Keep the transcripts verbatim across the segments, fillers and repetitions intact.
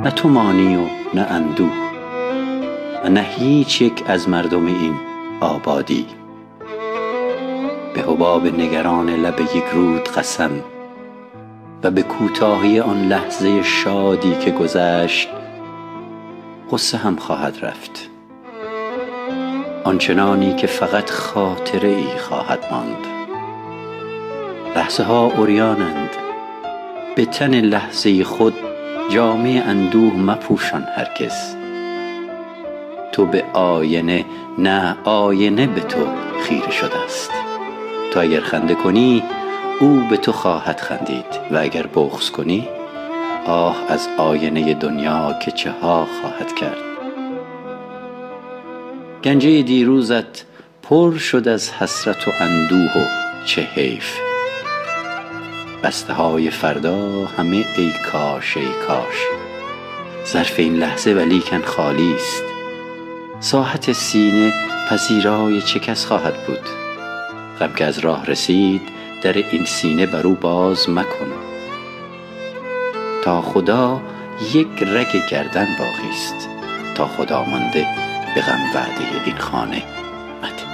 نه تو مانی و نه اندوه و نه هیچ یک از مردم این آبادی. به حباب نگران لب یک رود قسم و به کوتاهی آن لحظه شادی که گذشت غصه هم خواهد رفت، آنچنانی که فقط خاطره ای خواهد ماند. لحظه ها عریانند، به تن لحظه خود جامه اندوه مپوشان هرگز. تو به آینه، نه آینه به تو خیره شده است. تو اگر خنده کنی او به تو خواهد خندید و اگر بغض کنی آه از آینه دنیا که چه ها خواهد کرد. گنجه دیروزت پر شد از حسرت و اندوه و چه حیف. بسته های فردا همه ای کاش ای کاش. ظرف این لحظه ولیکن خالی است. ساحت سینه پذیرای چه کس خواهد بود؟ غم که از راه رسید در این سینه بر او باز مکن. تا خدا یک رگ گردن باقی است، تا خدا مانده به غم وعده این خانه مده.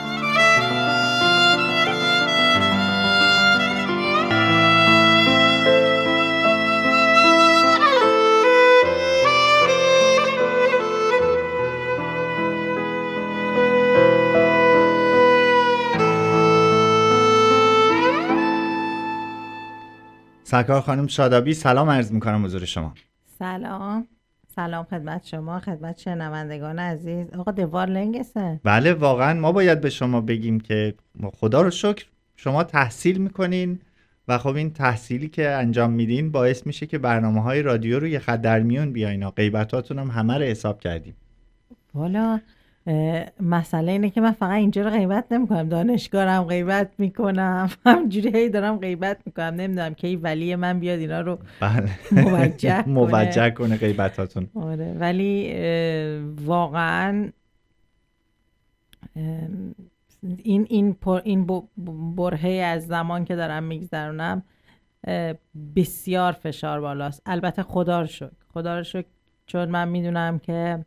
سرکار خانم شادابی، سلام عرض میکنم حضور شما. سلام سلام خدمت شما، خدمت شنوندگان عزیز. آقا دوار لنگسه. بله واقعا ما باید به شما بگیم که خدا رو شکر شما تحصیل میکنین و خب این تحصیلی که انجام میدین باعث میشه که برنامه‌های رادیو رو یه خط در میون بیاین. غیبتاتون هم همه رو حساب کردیم. والا مسئله اینه که من فقط اینجا رو غیبت نمیکنم، دانشگاهم غیبت میکنم، همجوری هی دارم غیبت میکنم. نمیدونم کی ولی من بیاد اینا رو بله موجه کنه موجه کنه غیبتاتون. آره ولی واقعا این این پر این برهه از زمان که دارم میگذرونم بسیار فشار بالاست. البته خدا رو شکر، خدا رو شکر، چون من میدونم که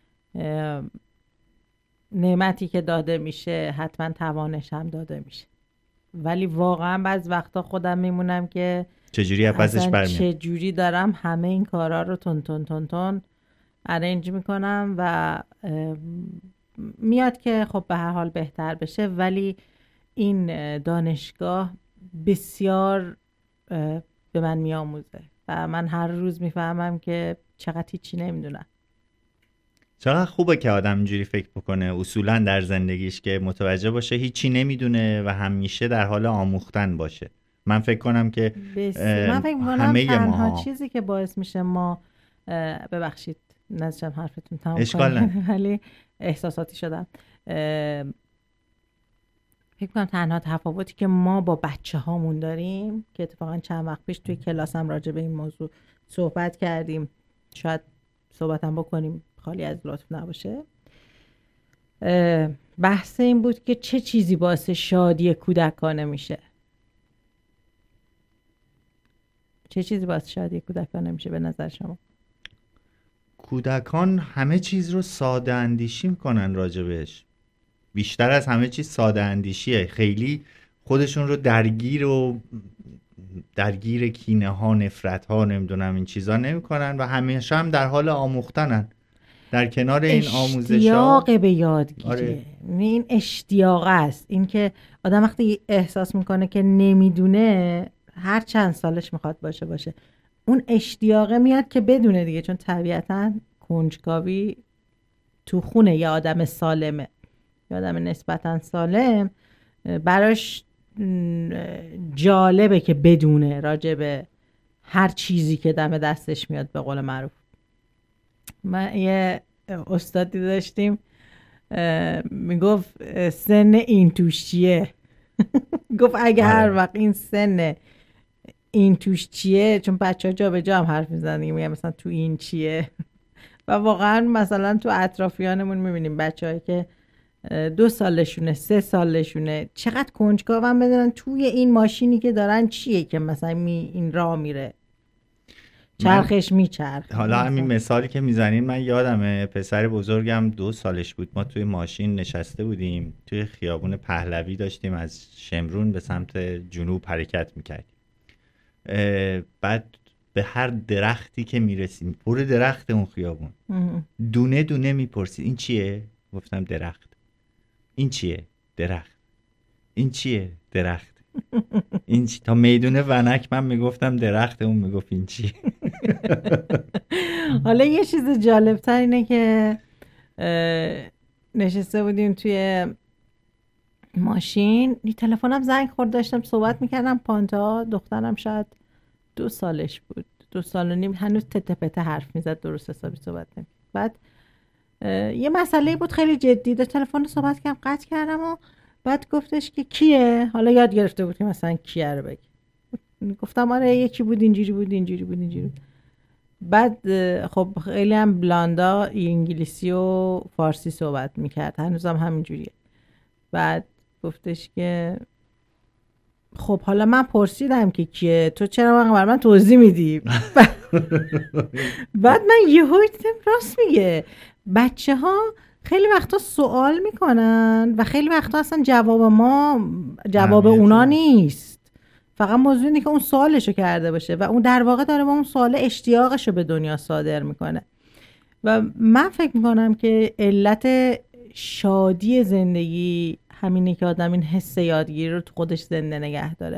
نعمتی که داده میشه حتما توانش هم داده میشه، ولی واقعا بعض وقتا خودم میمونم که چجوری پسش برمیاد، چجوری دارم همه این کارا رو تون تون تون تون ارنج میکنم و میاد که خب به هر حال بهتر بشه. ولی این دانشگاه بسیار به من میآموزه و من هر روز میفهمم که چقدر هیچی نمیدونم. چقدر خوبه که آدم اینجوری فکر بکنه اصولا در زندگیش، که متوجه باشه هیچی نمیدونه و همیشه در حال آموختن باشه. من فکر کنم که من فکر کنم تنها ما... چیزی که باعث میشه ما ببخشید نذاشتم حرفتون تمام کنم ولی احساساتی شدم. فکر کنم تنها تفاوتی که ما با بچه هامون داریم، که اتفاقا چند وقت پیش توی کلاسم راجع به این موضوع صحبت کردیم، شاید صحبتم بکنیم خالی از لطف نباشه، بحث این بود که چه چیزی باعث شادی کودکانه میشه. چه چیزی باعث شادی کودکانه میشه به نظر شما؟ کودکان همه چیز رو ساده اندیشی میکنن راجبش، بیشتر از همه چیز ساده اندیشیه. خیلی خودشون رو درگیر و درگیر کینه ها، نفرت ها، نمیدونم این چیزا نمیکنن و همیشه هم در حال آموختنن. در کنار این آموزش اشتیاق به یادگیری. آره. این اشتیاق است، این که آدم وقتی احساس میکنه که نمیدونه، هر چند سالش میخواد باشه باشه اون اشتیاقه میاد که بدونه دیگه، چون طبیعتا کنجکاوی تو خونه یه آدم سالمه، یه آدم نسبتا سالم براش جالبه که بدونه راجع به هر چیزی که دم دستش میاد. به قول معروف من یه استادی داشتیم میگفت سن این توش چیه گفت اگه هر وقت این سن این توش چیه، چون بچه ها جا به جا هم حرف میزنن میگم مثلا تو این چیه و واقعا مثلا تو اطرافیانمون میبینیم بچه هایی که دو سالشونه سه سالشونه چقدر کنجکاو هم بدونن توی این ماشینی که دارن چیه که مثلا می این راه میره. چرخش میچرخ. حالا همین مثالی که میزنین من یادمه پسر بزرگم دو سالش بود، ما توی ماشین نشسته بودیم توی خیابون پهلوی، داشتیم از شمرون به سمت جنوب حرکت میکردیم. بعد به هر درختی که میرسیم، پر درخت اون خیابون، دونه دونه میپرسید این چیه؟ گفتم درخت. این چیه؟ درخت. این چیه؟ درخت. این چی؟ تا میدون ونک من میگفتم درخت، اون میگفت این چیه. حالا یه چیز جالب تر اینه که نشسته بودیم توی ماشین، تلفنم زنگ خورد، داشتم صحبت میکردم، پانتا دخترم شاید دو سالش بود، دو سال و نیم، هنوز تته پته حرف میزد، درست حسابی صحبت نمید. بعد یه مسئله بود خیلی جدی، در تلفن صحبت کردم، قطع کردم و بعد گفتش که کیه؟ حالا یاد گرفته بود که مثلا کیه رو بگی. گفتم آره یکی بود اینجوری بود اینجوری بود اینجوری بود. بعد خب خیلی هم بلاندا انگلیسی و فارسی صحبت میکرد، هنوزم همینجوریه. بعد گفتش که خب حالا من پرسیدم که کیه، تو چرا من برای من توضیح میدی؟ بعد من یهو دیدم راست میگه. بچه ها خیلی وقتا سوال میکنن و خیلی وقتا اصلا جواب ما جواب اونا نیست، فقط موضوع اینه که اون سوالشو کرده باشه و اون در واقع داره با اون سوال اشتیاقشو به دنیا صادر میکنه. و من فکر میکنم که علت شادی زندگی همینه که آدم این حس یادگیری رو تو خودش زنده نگه داره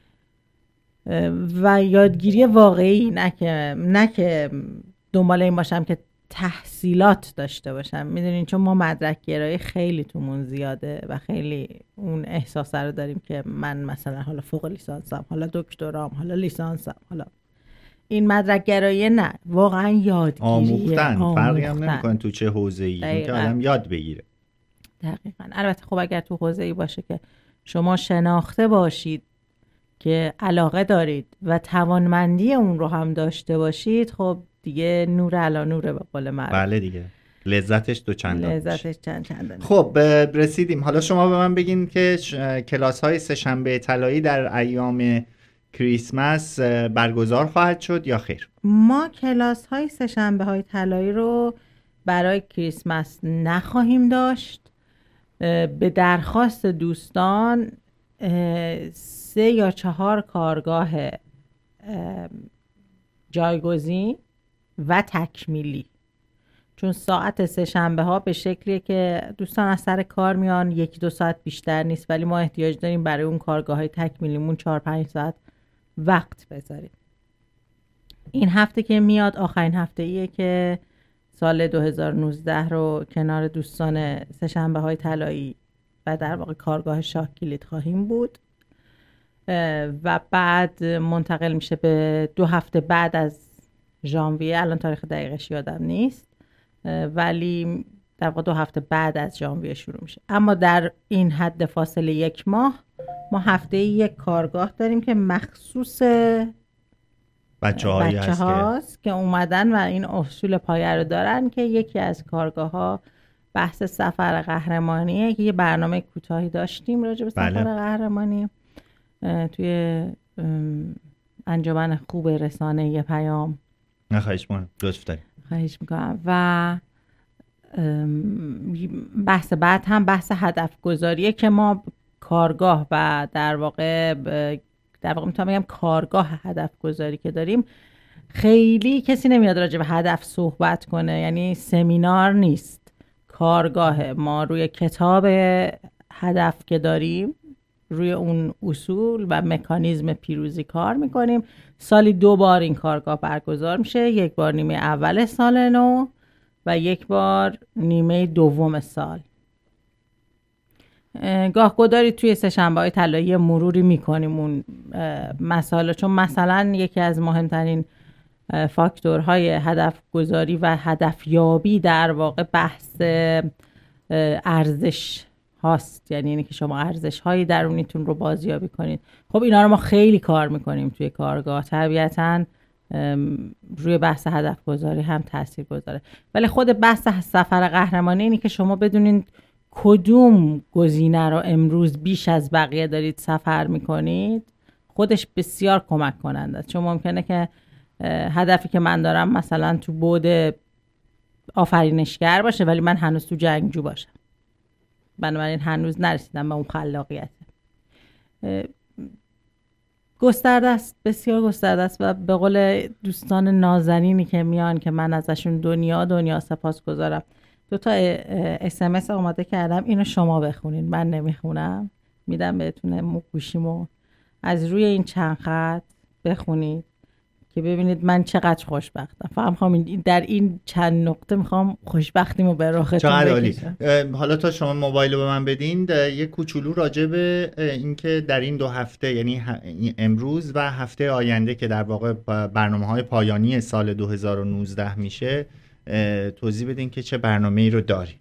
و یادگیری واقعی، نه که نه که دنبال این باشم که تحصیلات داشته باشم. میدونین چون ما مدرک گرایی خیلی تومون زیاده و خیلی اون احساس رو داریم که من مثلا حالا فوق لیسانسم، حالا دکترام، حالا لیسانسم، حالا این مدرک گرایی نه، واقعا یادگیریه، آموختن. فرقی هم نمیکنه تو چه حوزه‌ای، اینکه آدم یاد بگیره. دقیقاً. البته خب اگر تو حوزه‌ای باشه که شما شناخته باشید که علاقه دارید و توانمندی اون رو هم داشته باشید، خب دیگه نور علا نوره به قول معروف. بله دیگه، لذتش دو چندان. لذتش چند چندان. خب رسیدیم. حالا شما به من بگین که کلاس های سه‌شنبه طلایی در ایام کریسمس برگزار خواهد شد یا خیر؟ ما کلاس های سه‌شنبه های طلایی رو برای کریسمس نخواهیم داشت. به درخواست دوستان سه یا چهار کارگاه جایگزین و تکمیلی، چون ساعت سه شنبه ها به شکلیه که دوستان از سر کار میان، یکی دو ساعت بیشتر نیست، ولی ما احتیاج داریم برای اون کارگاه های تکمیلیمون چهار پنج ساعت وقت بذاریم. این هفته که میاد آخرین هفته ایه که سال دو هزار و نوزده رو کنار دوستان سه‌شنبه های طلایی و در واقع کارگاه شاه کلید خواهیم بود و بعد منتقل میشه به دو هفته بعد از ژانویه. الان تاریخ دقیقش یادم نیست، ولی در واقع دو هفته بعد از ژانویه شروع میشه. اما در این حد فاصله یک ماه ما هفته یک کارگاه داریم که مخصوص بچه هایی بچه هاست که اومدن و این اصول پایه رو دارن که یکی از کارگاه ها بحث سفر قهرمانیه که یه برنامه کوتاهی داشتیم راجع به سفر بله. قهرمانی توی انجمن خوب رسانه یه پیام. نه خواهش میکنم، لطف داریم. خواهش میکنم. و بحث بعد هم بحث هدف گذاریه که ما کارگاه و در واقع در واقع میتونم بگم کارگاه هدف گذاری که داریم خیلی کسی نمیاد راجع به هدف صحبت کنه، یعنی سمینار نیست، کارگاه. ما روی کتاب هدف که داریم روی اون اصول و مکانیزم پیروزی کار میکنیم. سالی دو بار این کارگاه برگزار میشه، یک بار نیمه اول سال نو و یک بار نیمه دوم سال. گاه گداری توی سه‌شنبه های طلایی مروری میکنیم اون مسائل، چون مثلا یکی از مهمترین فاکتورهای هدف گذاری و هدف یابی در واقع بحث ارزش هاست، یعنی اینه که شما ارزش های درونیتون رو بازیابی کنید. خب اینا رو ما خیلی کار میکنیم توی کارگاه، طبیعتاً روی بحث هدف گذاری هم تاثیر گذاره، ولی خود بحث سفر قهرمانی اینه که شما بدونید کدوم گزینه رو امروز بیش از بقیه دارید سفر میکنید، خودش بسیار کمک کننده است. چون ممکنه که هدفی که من دارم مثلا تو بعد آفرینشگر باشه ولی من هنوز تو جنگجو باشم. بنابراین هنوز نرسیدم به اون خلاقیت. گسترده است، بسیار گسترده است و به قول دوستان نازنینی که میان که من ازشون دنیا دنیا سپاسگزارم. دو تا اس ام اس آماده کردم، اینو شما بخونین، من نمیخونم، میدم بهتون گوشیمو، از روی این چند خط بخونید که ببینید من چقدر خوشبختم. فقط میخوام در این چند نقطه میخوام خوشبختیمو به رختون بکشم. حالا تا شما موبایل رو به من بدین یه کوچولو راجع به اینکه در این دو هفته، یعنی امروز و هفته آینده که در واقع برنامه‌های پایانی سال دو هزار و نوزده میشه، توضیح بدین که چه برنامه‌ای رو دارین.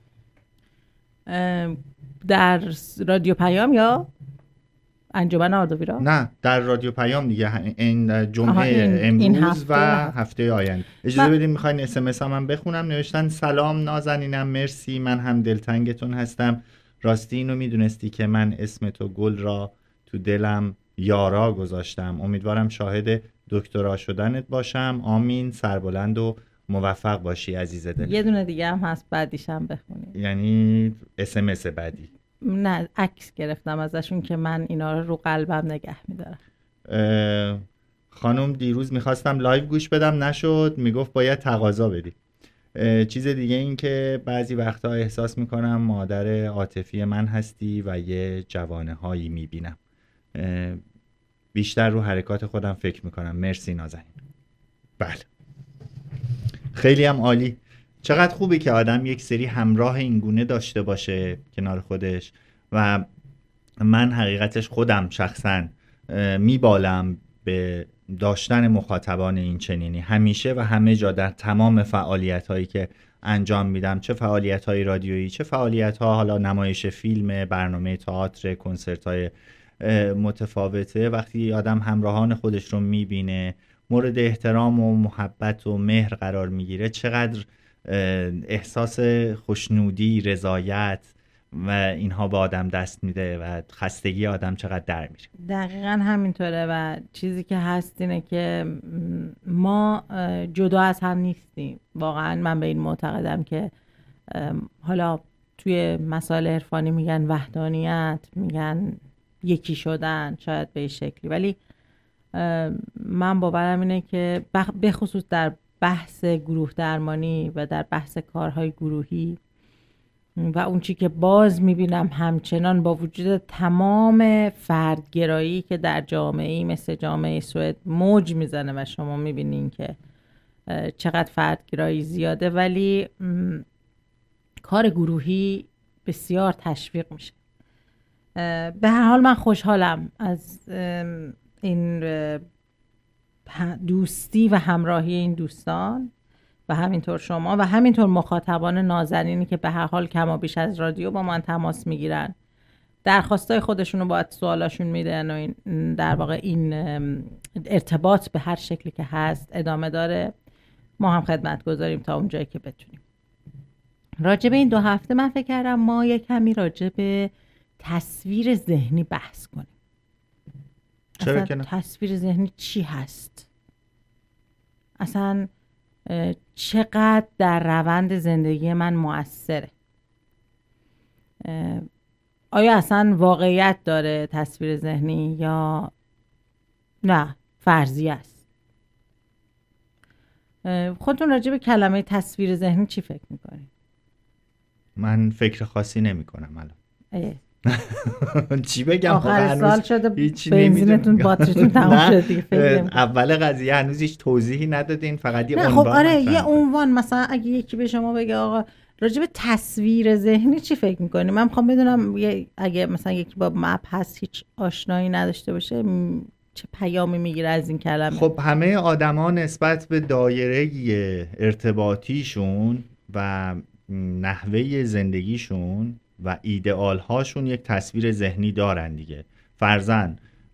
در رادیو پیام یا انجمن آردویرا؟ نه، در رادیو پیام دیگه، این جمعه این، امروز این هفته و هفته آینده. اجازه بدین میخواین اس ام اس هم بخونم. نوشتن سلام نازنینم، مرسی، من هم دلتنگتون هستم. راستی اینو میدونستی که من اسم تو گل را تو دلم یارا گذاشتم. امیدوارم شاهد دکترا شدنت باشم. آمین. سربلند و موفق باشی عزیز دل. یه دونه دیگه هم هست بعدیشم بخونید. یعنی اس ام اس بعدی؟ نه، عکس گرفتم ازشون که من اینا رو رو قلبم نگه میدارم. خانم دیروز میخواستم لایو گوش بدم، نشد، میگفت باید تقاضا بدی. چیز دیگه این که بعضی وقتا احساس میکنم مادر عاطفی من هستی و یه جوانه هایی میبینم. بیشتر رو حرکات خودم فکر میکنم. مرسی نازنین. بله، خیلی هم عالی. چقدر خوبه که آدم یک سری همراه اینگونه داشته باشه کنار خودش. و من حقیقتش خودم شخصا میبالم به داشتن مخاطبان این چنینی همیشه و همه جا، در تمام فعالیت هایی که انجام میدم، چه فعالیت های رادیویی، چه فعالیت ها حالا نمایش فیلم، برنامه تئاتر، کنسرت های متفاوته. وقتی آدم همراهان خودش رو میبینه، مورد احترام و محبت و مهر قرار میگیره، چقدر احساس خوشنودی، رضایت و اینها به آدم دست میده و خستگی آدم چقدر در میره. دقیقاً همینطوره و چیزی که هست اینه که ما جدا از هم نیستیم. واقعاً من به این معتقدم که حالا توی مسائل عرفانی میگن وحدانیت، میگن یکی شدن، شاید به این شکلی، ولی من باورم اینه که به خصوص در بحث گروه درمانی و در بحث کارهای گروهی و اون چی که باز میبینم همچنان با وجود تمام فردگرایی که در جامعه‌ای مثل جامعه سوئد موج میزنه و شما میبینین که چقدر فردگرایی زیاده، ولی کار گروهی بسیار تشویق میشه. به هر حال من خوشحالم از این دوستی و همراهی این دوستان و همینطور شما و همینطور مخاطبان نازنینی که به هر حال کم و بیش از رادیو با من تماس میگیرن، درخواستای خودشون رو باید سوالاشون میدن و این در واقع این ارتباط به هر شکلی که هست ادامه داره. ما هم خدمت گذاریم تا اون جایی که بتونیم. راجع به این دو هفته من فکر کردم ما یک کمی راجع به تصویر ذهنی بحث کنیم. چرا اصلا تصویر ذهنی چی هست؟ اصلا چقدر در روند زندگی من مؤثره؟ آیا اصلا واقعیت داره تصویر ذهنی یا نه فرضی است؟ خودتون راجع به کلمه تصویر ذهنی چی فکر میکنید؟ من فکر خاصی نمی کنم الان. چی بگم؟ آخر سال شده بنزینتون باتریتون تموم شده دیگه. اول قضیه هنوز هیچ توضیحی ندادین، فقط یه عنوان. خب آره یه عنوان، مثلا اگه یکی به شما بگه آقا راجع به تصویر ذهنی چی فکر میکنی؟ من میخوام بدونم اگه مثلا یکی با مپ هست هیچ آشنایی نداشته باشه چه پیامی میگیره از این کلمه. خب همه آدما نسبت به دایره ارتباطیشون و نحوه زندگیشون و ایدئال هاشون یک تصویر ذهنی دارن دیگه. فرضاً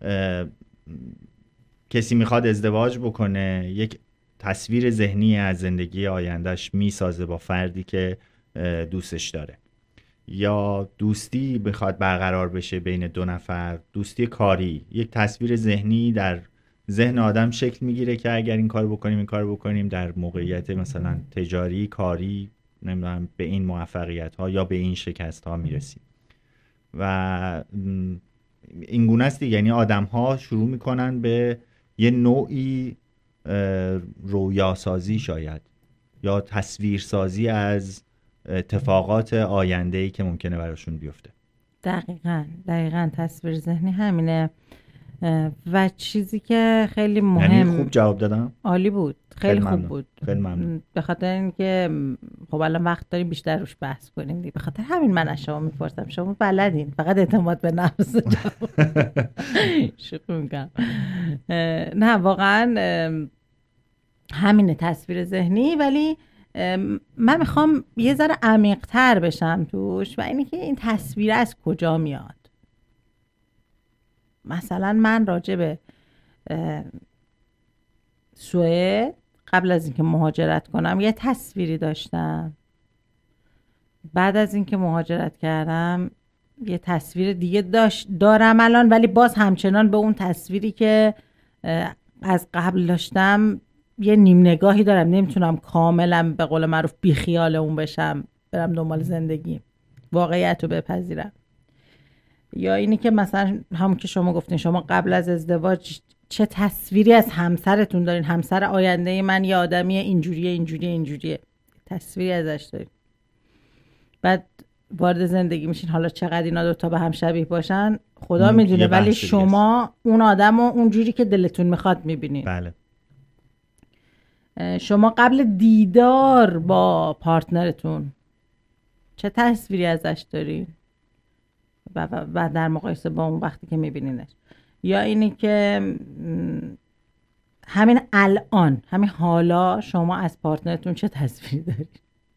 کسی میخواد ازدواج بکنه، یک تصویر ذهنی از زندگی آیندهش میسازه با فردی که دوستش داره. یا دوستی بخواد برقرار بشه بین دو نفر، دوستی کاری، یک تصویر ذهنی در ذهن آدم شکل میگیره که اگر این کار بکنیم این کار بکنیم در موقعیت مثلا تجاری، کاری، نمیدونم به این موفقیت ها یا به این شکست ها میرسیم. و این گونه است دیگه، یعنی آدم ها شروع میکنن به یه نوعی رویاسازی شاید یا تصویرسازی از اتفاقات آینده‌ای که ممکنه براشون بیفته. دقیقاً دقیقاً تصویر ذهنی همینه. و چیزی که خیلی مهم، یعنی خوب جواب دادم؟ عالی بود، خیلی, خیلی خوب بود. خیلی ممنون. به خاطر اینکه خب الان وقت داریم بیشتر روش بحث کنیم دیگه، به خاطر همین من از شما میپرسم، شما بلدین، فقط اعتماد به نفس شوخی میکنم. نه واقعا همینه تصویر ذهنی، ولی من میخوام یه ذره عمیق‌تر بشم توش و اینی که این تصویر از کجا میاد. مثلا من راجع به سوئد قبل از اینکه مهاجرت کنم یه تصویری داشتم، بعد از اینکه مهاجرت کردم یه تصویر دیگه داشت دارم الان، ولی باز همچنان به اون تصویری که از قبل داشتم یه نیم نگاهی دارم، نمیتونم کاملا به قول معروف بی خیال اون بشم، برم دنبال زندگی، واقعیت رو بپذیرم. یا اینی که مثلا همون که شما گفتین، شما قبل از ازدواج چه تصویری از همسرتون دارین؟ همسر آینده من یه آدمیه اینجوریه اینجوریه اینجوریه، تصویری ازش دارین. بعد وارد زندگی میشین، حالا چقدر اینا دوتا به هم شبیه باشن خدا میدونه، ولی شما اون آدم رو اونجوری که دلتون میخواد میبینین. بله. شما قبل دیدار با پارتنرتون چه تصویری ازش دارین و, و, و در مقایسه با اون وقتی که میبینینش؟ یا اینی که همین الان، همین حالا شما از پارتنرتون چه تصویری دارید؟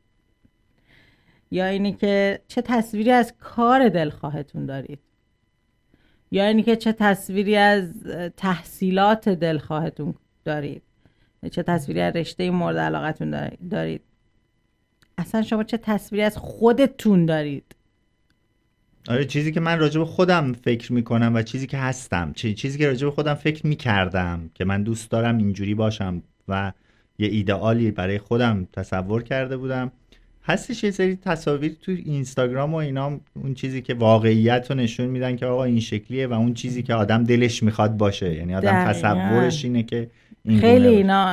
یا اینی که چه تصویری از کار دلخواهتون دارید؟ یا اینی که چه تصویری از تحصیلات دلخواهتون دارید؟ چه تصویری از رشته مورد علاقتون دارید؟ اصلا شما چه تصویری از خودتون دارید؟ آره، چیزی که من راجع به خودم فکر میکنم و چیزی که هستم، چیزی که راجع به خودم فکر میکردم که من دوست دارم اینجوری باشم و یه ایدئالی برای خودم تصور کرده بودم، هستش یه سری تصاویر تو اینستاگرام و اینا، اون چیزی که واقعیت رو نشون میدن که آقا این شکلیه و اون چیزی که آدم دلش میخواد باشه، یعنی آدم تصورش اینه که این خیلی اینا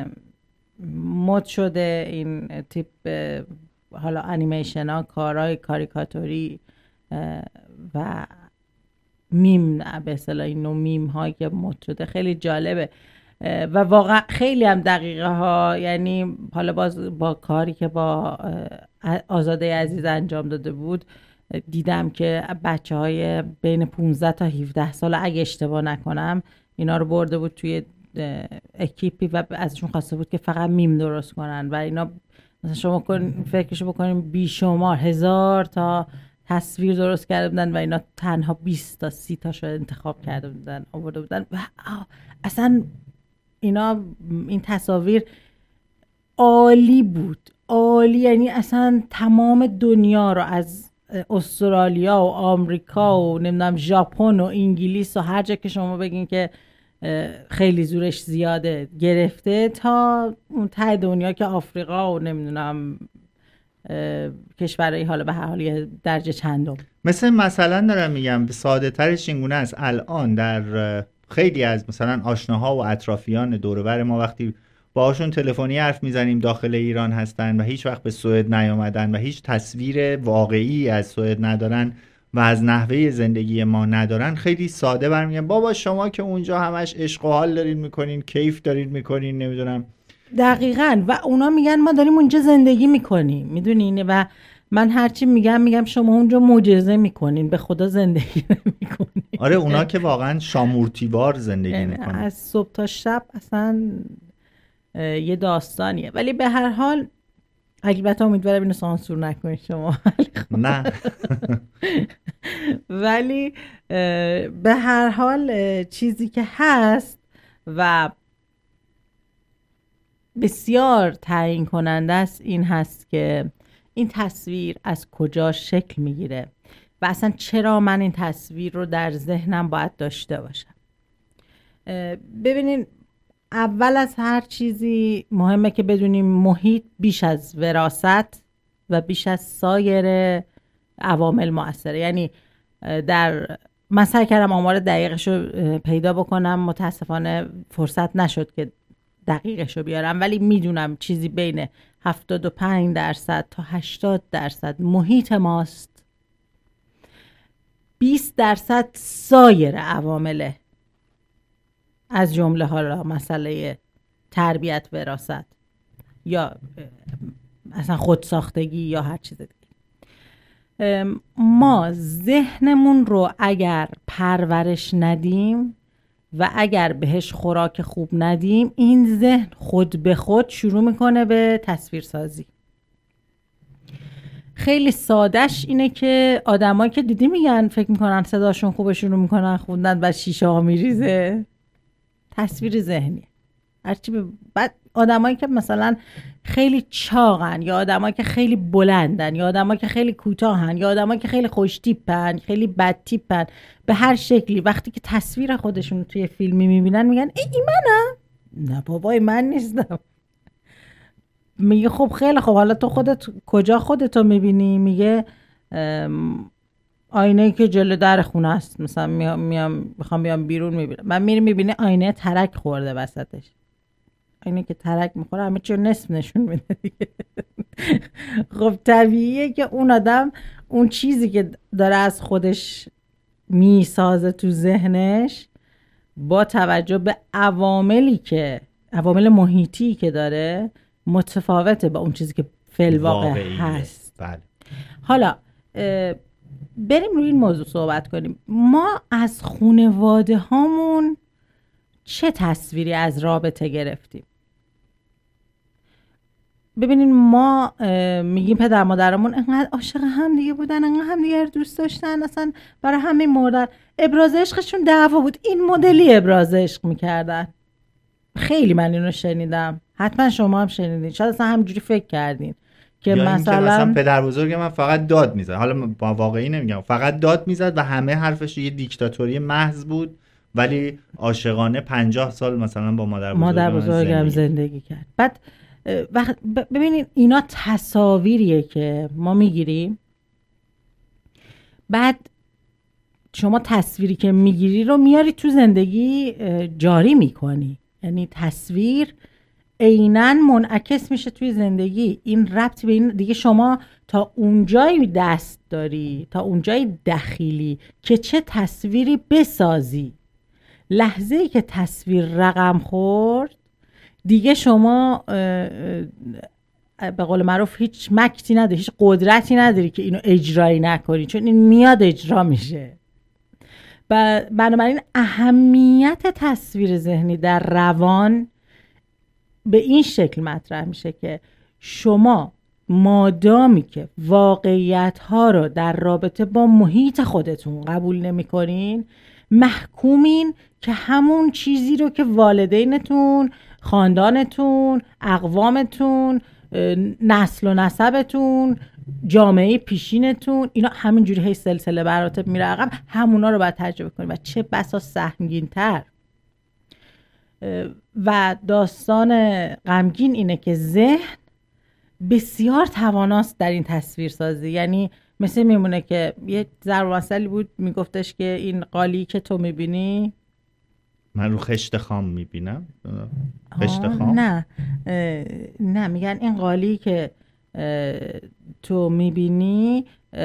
مد شده، این تیپ حالا انیمیشن ها، کارهای کاریکاتوری و میم، به اصطلاح این نوع میم هایی که مد شده خیلی جالبه و واقعا خیلی هم دقیقه ها. یعنی حالا باز با کاری که با آزاده عزیز انجام داده بود دیدم که بچه های بین پانزده تا هفده سال اگه اشتباه نکنم اینا رو برده بود توی اکیپی و ازشون خواسته بود که فقط میم درست کنن و اینا مثلا شما کن فکرشو بکنیم بیشمار هزار تا تصویر درست کرده بودن و اینا تنها بیست تا سی تاشو انتخاب کرده بودن آورده بودن و اصلا اینا این تصاویر عالی بود، عالی. یعنی اصلا تمام دنیا رو از استرالیا و آمریکا و نمیدونم ژاپن و انگلیس و هر جا که شما بگین که خیلی زورش زیاده گرفته تا اون ته دنیا که آفریقا و نمیدونم کشورهای حالا به هر حال درجه چندم. مثل مثلا دارم میگم ساده ترش اینگونه است، الان در خیلی از مثلا آشناها و اطرافیان دور و بر ما وقتی باهاشون تلفنی حرف میزنیم داخل ایران هستن و هیچ وقت به سوئد نیامدن و هیچ تصویر واقعی از سوئد ندارن و از نحوه زندگی ما ندارن، خیلی ساده برمیگن بابا شما که اونجا همش عشق و حال دارین میکنین، کیف دارین میکنین، نمیدونم. دقیقاً. و اونا میگن ما داریم اونجا زندگی میکنیم، میدونین. و من هرچی میگم میگم شما اونجا معجزه میکنین، به خدا زندگی نمیکنین. آره اونا که واقعا شامورتیوار زندگی میکنن از صبح تا شب، اصلا یه داستانیه. ولی به هر حال البته امیدوارم اینو سانسور نکنید شما. نه ولی به هر حال چیزی که هست و بسیار تعیین کننده است این هست که این تصویر از کجا شکل میگیره و اصلا چرا من این تصویر رو در ذهنم باید داشته باشم. ببینین اول از هر چیزی مهمه که بدونیم محیط بیش از وراثت و بیش از سایر عوامل مؤثره. یعنی در من سعی کردم آمار دقیقش رو پیدا بکنم، متاسفانه فرصت نشد که دقیقش رو بیارم، ولی میدونم چیزی بین هفتاد و پنج درصد تا هشتاد درصد محیط ماست، بیست درصد سایر عوامله، از جمله حالا مسئله تربیت، وراثت یا اصلا خودساختگی یا هر چیز دیگه. ما ذهنمون رو اگر پرورش ندیم و اگر بهش خوراک خوب ندیم، این ذهن خود به خود شروع میکنه به تصویرسازی. خیلی سادهش اینه که آدمایی که دیدی میگن فکر میکنن صداشون خوبه شروع میکنن خوندن و شیشه ها میریزه، تصویر ذهنی. هرچی ب... بعد آدمایی که مثلا خیلی چاقن یا آدمایی که خیلی بلندن یا آدمایی که خیلی کوتاهن یا آدمایی که خیلی خوش تیپن، خیلی بد تیپن، به هر شکلی وقتی که تصویر خودشون توی فیلمی میبینن میگن ای این منم؟ نه بابای من نیستم. میگه خب خیلی خب حالا تو خودت کجا خودتو میبینی؟ میگه آینه که جلو در خونه است، مثلا میام میام میخوام بیام بیرون میبینم. من میرم میبینه آینه ترک خورده وسطش. آینه که ترک میخوره همه چی نصف نشون میده دیگه. خب طبیعیه که اون آدم اون چیزی که داره از خودش میسازه تو ذهنش با توجه به عواملی که عوامل محیطی که داره متفاوته با اون چیزی که فی الواقع هست. بله. حالا بریم روی این موضوع صحبت کنیم. ما از خانواده هامون چه تصویری از رابطه گرفتیم؟ ببینین ما میگیم پدر مادرمون انقدر عاشق هم دیگه بودن، انقدر هم دیگه دوست داشتن، اصلا برای همین مردن. ابراز عشقشون دعوا بود، این مدلی ابراز عشق میکردن. خیلی من اینو شنیدم، حتما شما هم شنیدین، شاید اصلا همجوری فکر کردین که یا مثلا این که مثلا پدر بزرگ من فقط داد میزد، حالا با واقعی نمیگم، فقط داد میزد و همه حرفش یه دیکتاتوری محض بود، ولی عاشقانه پنجاه سال مثلا با مادر بزرگ مادر بزرگم زندگی. زندگی کرد. بعد وقت ببینید اینا تصاویریه که ما میگیریم، بعد شما تصویری که میگیری رو میاری تو زندگی جاری میکنی، یعنی تصویر عیناً منعکس میشه توی زندگی. این ربطی به این دیگه، شما تا اونجایی دست داری، تا اونجایی دخیلی که چه تصویری بسازی. لحظه‌ای که تصویر رقم خورد دیگه شما به قول معروف هیچ مکتی نداری، هیچ قدرتی نداری که اینو اجرایی نکنی، چون این میاد اجرا میشه. بنابراین اهمیت تصویر ذهنی در روان به این شکل مطرح میشه که شما مادامی که واقعیت ها رو در رابطه با محیط خودتون قبول نمی کنین، محکومین که همون چیزی رو که والدینتون، خاندانتون، اقوامتون، نسل و نسبتون، جامعه پیشینتون، اینا همینجوری هی سلسله براتب میره عقب، همونا رو باید تجربه کنید و چه بسا سهمگین تر. و داستان غمگین اینه که ذهن بسیار تواناست در این تصویرسازی. یعنی مثل میمونه که یه ضرب المثلی بود میگفتش که این قالی که تو میبینی، من رو خشت خام میبینم. خشت خام؟ نه نه میگن این قالی که تو میبینی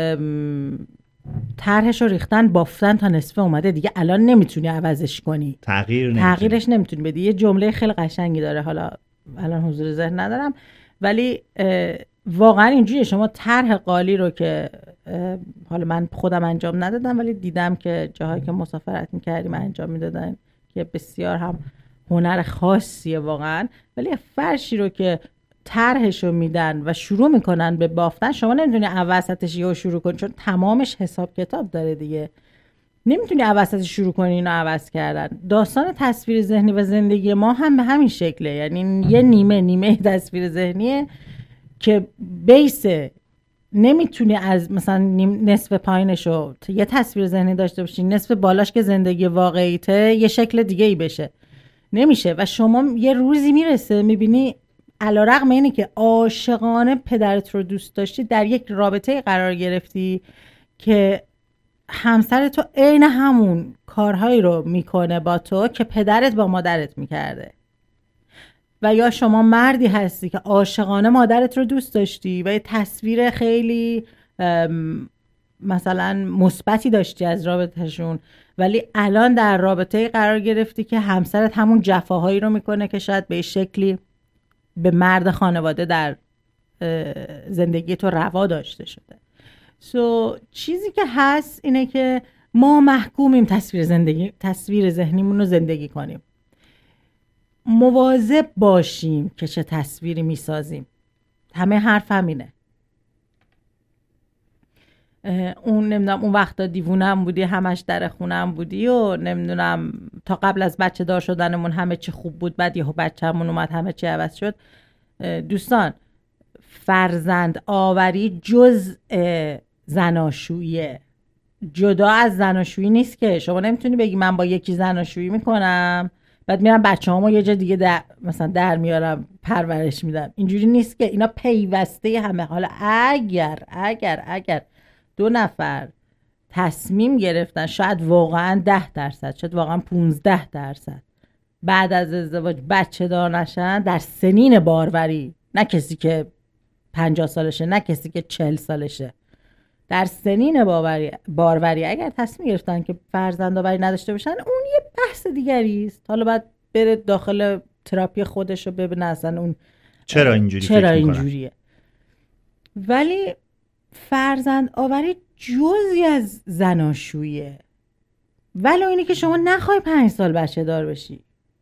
طرحش رو ریختن بافتن تا نصفه اومده دیگه، الان نمیتونی عوضش کنی، تغییر نمیتونی. تغییرش نمیتونی بدی. یه جمله خیلی قشنگی داره، حالا الان حضور ذهن ندارم، ولی واقعا اینجوریه. شما طرح قالی رو که حالا من خودم انجام ندادم ولی دیدم که جاهایی که مسافرت میکردیم انجام میدادن که بسیار هم هنر خاصیه واقعا، ولی فرشی رو که طرحش رو میدن و شروع میکنن به بافتن، شما نمیتونی اوسطش یهو شروع کنی، چون تمامش حساب کتاب داره دیگه، نمیتونی اوسطش شروع کنی اینو عوض کردن. داستان تصویر ذهنی و زندگی ما هم به همین شکله، یعنی یه نیمه نیمه تصویر ذهنیه که بیس نمیتونی از مثلا نصف پایینشو یه تصویر ذهنی داشته باشی، نصف بالاش که زندگی واقعیته یه شکل دیگه ای بشه، نمیشه. و شما یه روزی میرسه میبینی علیرغم اینه که عاشقانه پدرت رو دوست داشتی، در یک رابطه قرار گرفتی که همسر تو عین همون کارهایی رو میکنه با تو که پدرت با مادرت میکرده. و یا شما مردی هستی که عاشقانه مادرت رو دوست داشتی و یه تصویر خیلی مثلا مثبتی داشتی از رابطهشون، ولی الان در رابطه قرار گرفتی که همسرت همون جفاهایی رو میکنه که شاید به شکلی به مرد خانواده در زندگی تو روا داشته شده. سو so, چیزی که هست اینه که ما محکومیم تصویر زندگی تصویر ذهنیمون رو زندگی کنیم. مواظب باشیم که چه تصویری میسازیم. همه حرف همینه. اون نمیدونم اون وقتا دیوونم بودی، همش در خونم بودی و نمیدونم تا قبل از بچه دار شدنمون همه چی خوب بود، بعد یهو بچه‌مون اومد همه چی عوض شد. دوستان، فرزند آوری جز زناشوییه، جدا از زناشویی نیست که شما نمیتونی بگی من با یکی زناشویی میکنم بعد میرم بچه‌هامو یه جا دیگه در مثلا در میارم پرورش میدم. اینجوری نیست که، اینا پیوسته همه. حالا اگر اگر اگر دو نفر تصمیم گرفتن، شاید واقعا ده درصد، شاید واقعا پونزده درصد بعد از ازدواج بچه دار نشن در سنین باروری، نه کسی که پنجاه سالشه، نه کسی که چل سالشه، در سنین باروری, باروری اگر تصمیم گرفتن که فرزند آوری نداشته باشن، اون یه بحث دیگری است. حالا باید بره داخل تراپی خودش رو ببینه اصلا اون چرا اینجوری چرا فکر اینجوریه. ولی فرزند آوری جزئی از زناشوییه، ولی اینی که شما نخوای پنج سال بچه دار بشی.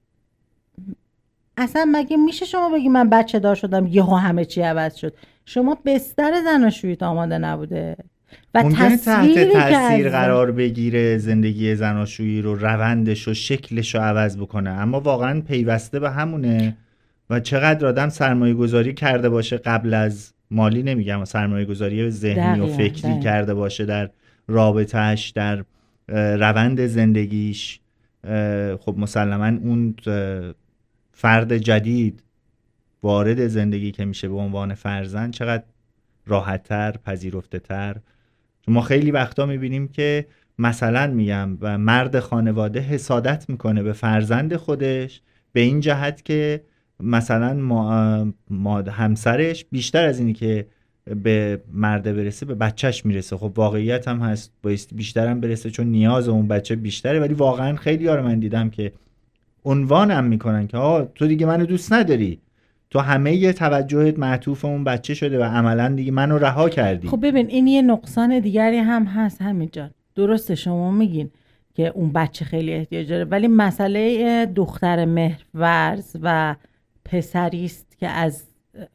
اصلا مگه میشه شما بگی من بچه دار شدم یهو همه چی عوض شد؟ شما بستر زناشوییت آماده نبوده و ممکنه تحت تصویری که تاثیر از قرار بگیره، زندگی زناشویی رو، روندش و شکلش رو عوض بکنه، اما واقعا پیوسته به همونه. و چقدر آدم سرمایه گذاری کرده باشه قبل از، مالی نمیگم، سرمایه گذاری ذهنی و فکری دقیقا. کرده باشه در رابطهش، در روند زندگیش، خب مسلما اون فرد جدید وارد زندگی که میشه به عنوان فرزند چقدر راحت‌تر، پذیرفته‌تر. ما خیلی وقتا میبینیم که مثلا میگم و مرد خانواده حسادت میکنه به فرزند خودش به این جهت که مثلا ما, ما همسرش بیشتر از اینی که به مرده برسه به بچهش میرسه. خب واقعیت هم هست، بایستی بیشتر هم برسه چون نیاز اون بچه بیشتره، ولی واقعا خیلی ها رو من دیدم که عنوانم میکنن که آه تو دیگه منو دوست نداری، تو همه یه توجهت معطوف اون بچه شده و عملا دیگه منو رها کردی. خب ببین این یه نقصان دیگری هم هست همین جان. درسته شما میگین که اون بچه خیلی احتیاج داره، ولی مسئله دختر مهرورز و پسری است که از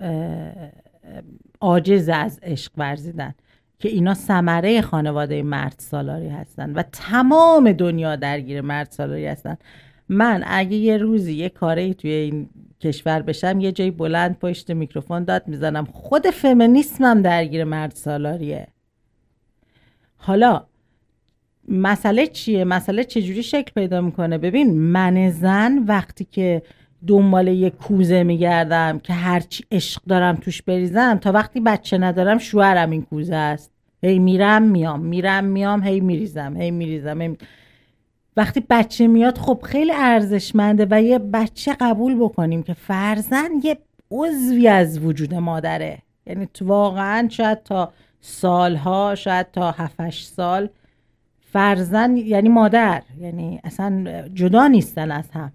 عاجز از عشق ورزیدن، که اینا ثمره خانواده مرد سالاری هستن و تمام دنیا درگیر مرد سالاری هستن. من اگه یه روزی یه کاری توی این کشور بشم، یه جای بلند پشت میکروفون داد میزنم خود فمینیسمم درگیر مرد سالاریه. حالا مسئله چیه؟ مسئله چجوری شکل پیدا میکنه؟ ببین من زن وقتی که دنبال یه کوزه میگردم که هرچی عشق دارم توش بریزم، تا وقتی بچه ندارم شوهرم این کوزه است، هی میرم میام میرم میام هی میریزم هی میریزم هی... وقتی بچه میاد خب خیلی ارزشمنده و یه بچه قبول بکنیم که فرزند یه عضوی از وجود مادره. یعنی تو واقعا شاید تا سالها، شاید تا هفت هشت سال فرزند یعنی مادر، یعنی اصلا جدا نیستن از هم.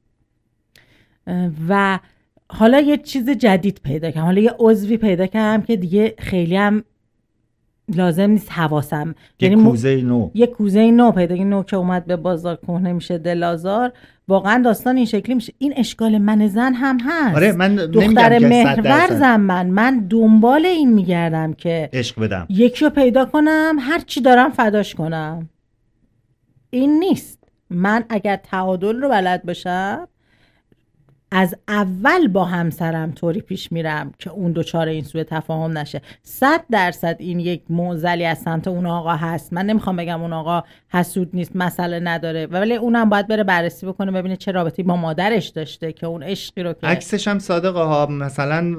و حالا یه چیز جدید پیدا کردم، حالا یه عضوی پیدا کردم که دیگه خیلی هم لازم نیست حواسم، یه یعنی کوزه نو یه کوزه نو پیدا کردم، نو که اومد به بازار کهنه میشه دلازار. واقعا داستان این شکلی میشه. این اشکال من زن هم هست. آره من دختر مهرورزم، من من دنبال این میگردم که عشق بدم، یکی رو پیدا کنم هر چی دارم فداش کنم. این نیست. من اگر تعادل رو بلد باشم، از اول با همسرم طوری پیش میرم که اون دوچاره این سوء تفاهم نشه. صد درصد این یک معضلی از سمت اون آقا هست. من نمیخوام بگم اون آقا حسود نیست، مسئله نداره، ولی اونم باید بره بررسی بکنه ببینه چه رابطه‌ای با مادرش داشته که اون عشقی رو که عکسش هم صادقه ها. مثلا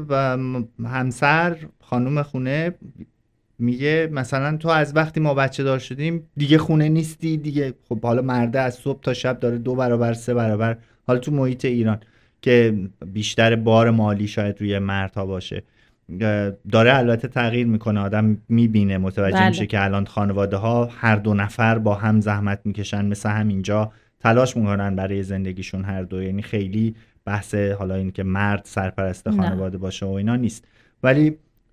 همسر خانم خونه میگه مثلا تو از وقتی ما بچه دار شدیم دیگه خونه نیستی دیگه. خب حالا مرده از صبح تا شب داره دو برابر سه برابر، حالا تو محیط ایران که بیشتر بار مالی شاید روی مردها باشه، داره البته تغییر میکنه. آدم میبینه، متوجه بله. میشه که الان خانواده ها هر دو نفر با هم زحمت میکشن، مثل همینجا تلاش میکنن برای زندگیشون هر دو. یعنی خیلی بحث حالا این که مرد سرپرست خانواده نه. باشه و اینا نیست، ولی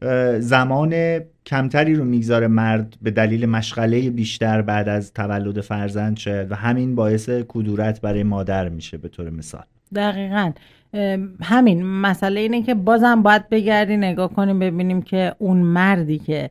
زمان کمتری رو میگذاره مرد به دلیل مشغله بیشتر بعد از تولد فرزند شد و همین باعث کدورت برای مادر میشه به طور مثال. دقیقاً همین مسئله اینه که بازم باید بگردی نگاه کنیم ببینیم که اون مردی که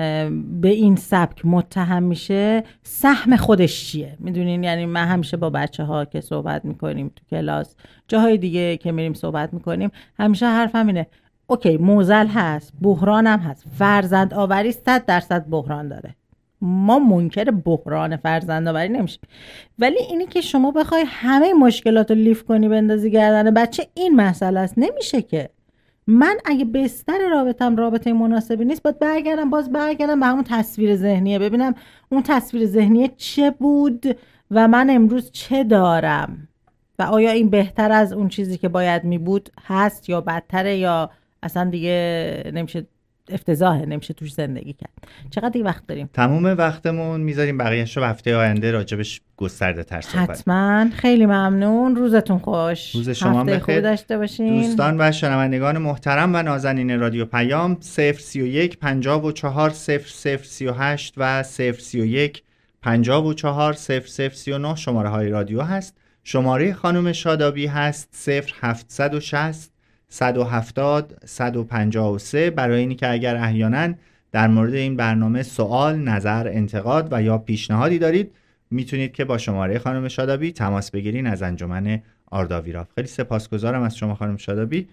به این سبک متهم میشه سهم خودش چیه. میدونین یعنی من همیشه با بچه ها که صحبت میکنیم تو کلاس، جاهای دیگه که میریم صحبت میکنیم، همیشه حرف همینه، اوکی موزل هست، بحران هم هست، فرزند آوری صد درصد بحران داره، ما منکر بحران فرزند آوری نمیشیم، ولی اینی که شما بخوای همه مشکلات رو لیف کنی بندازی گردن بچه، این مسئله است. نمیشه که من اگه بستر رابطم رابطه مناسبی نیست باید برگردم باز برگردم به همون تصویر ذهنیه، ببینم اون تصویر ذهنیه چه بود و من امروز چه دارم و آیا این بهتر از اون چیزی که باید می بود هست یا بدتره یا اصلا دیگه نمیشه، افتضاحه، نمیشه توش زندگی کرد. چقدر دیگه وقت داریم؟ تموم وقتمون میذاریم بقیه‌اش رو هفته آینده راجبش گسترده تر صحبت. حتما. خیلی ممنون. روزتون خوش. روز شما بخیر. خوب داشته باشین. دوستان و شنوندگان محترم و نازنین رادیو پیام، صفر سی و یک پنجاه و چهار صفر صفر سی و هشت و صفر سی و یک پنجاه و چهار صفر صفر سی و نه شماره های رادیو هست. شماره خانم شادابی هست صفر هفتصد و شصت صد و هفتاد صد و پنجاه و سه. برای اینی که اگر احیانا در مورد این برنامه سوال، نظر، انتقاد و یا پیشنهادی دارید میتونید که با شماره خانم شادابی تماس بگیرین از انجمن آرداویراف. خیلی سپاسگزارم از شما خانم شادابی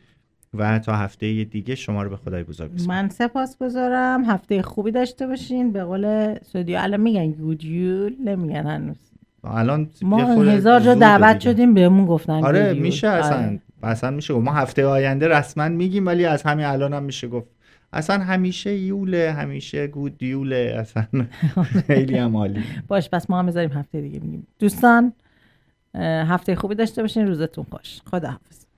و تا هفته دیگه شما رو به خدای بزرگ بسپارم. من سپاسگزارم. هفته خوبی داشته باشین. به قول سعودی الان میگن گودیول، نمیگن هنوز. الان ما هزار جا دعوت شدیم بهمون گفتن آره گودیول. میشه اصلا آره. اصلا میشه گفت ما هفته آینده رسما میگیم، ولی از همین الان هم میشه گفت اصلا همیشه یوله، همیشه گود یوله، اصلا خیلی هم عالی. باش پس ما هم بذاریم هفته دیگه میگیم. دوستان هفته خوبی داشته باشین. روزتون خوش. خداحافظ.